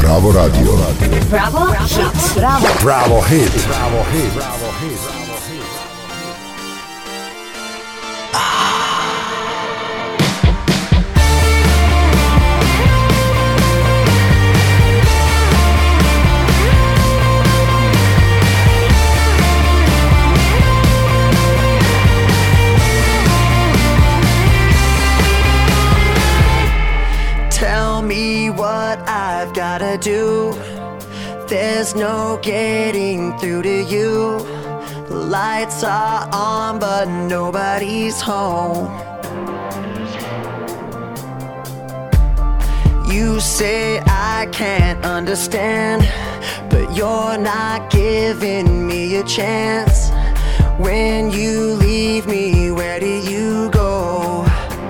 Bravo Radio. Bravo Hit. Bravo. Bravo Hit. Bravo Hit. Bravo Hit. Tell me what I've gotta do. There's no getting through to you. Lights are on, but nobody's home. You say I can't understand, but you're not giving me a chance. When you leave me, where do you go?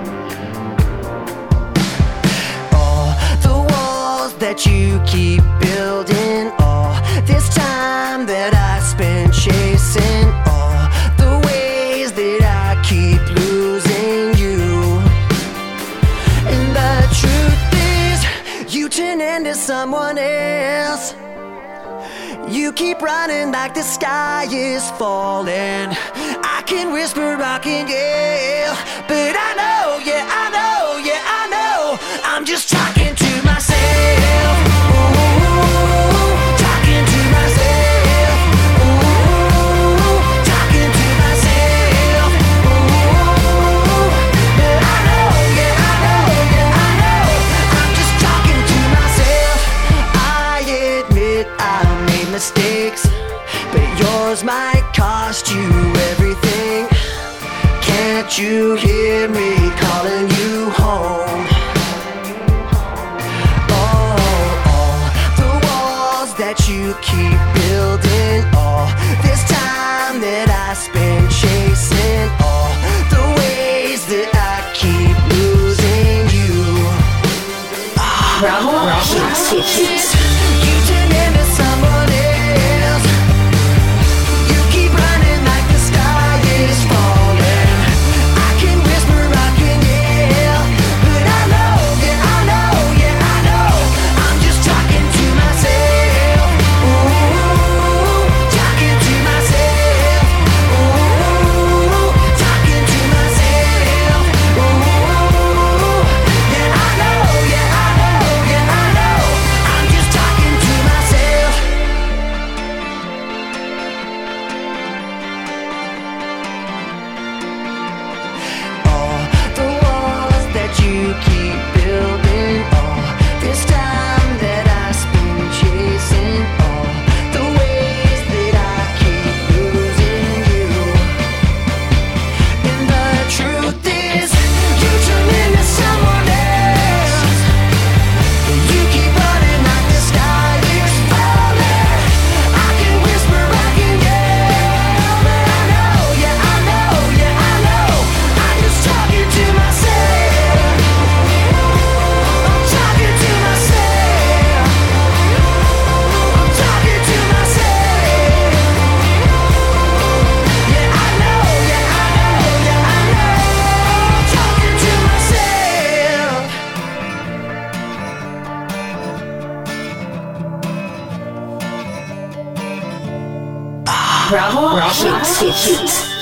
That you keep building, all this time that I spent chasing, all the ways that I keep losing you. And the truth is, you turn into someone else. You keep running like the sky is falling. I can whisper, I can yell, but I know, yeah, I know, yeah, I know, I'm just talking to myself. Mistakes, but yours might cost you everything. Can't you hear me calling you home? Oh, the walls that you keep building, all this time that I spend chasing, all the ways that I keep losing you. Bravo Hit. You turn into someone else. You keep running like the sky is falling. I can whisper, I can yell, but I know, yeah, I know, yeah, I know, I'm just talking to myself. Ooh, talking to myself. Ooh, talking to myself. Ooh, yeah, I know, yeah, I know, yeah, I know, I'm just talking to myself. All the walls that you keep building, all this time that I spend chasing, all the ways that I keep losing you. And the truth is, you turn into someone else. You keep running like the sky is falling. I can whisper, I can yell, but I know, yeah, I know, yeah, I know, I'm just talking to myself. I'm talking to myself. I'm talking to myself. Yeah, I know, yeah, I know, yeah, I know, I'm talking to myself. Bravo Hit.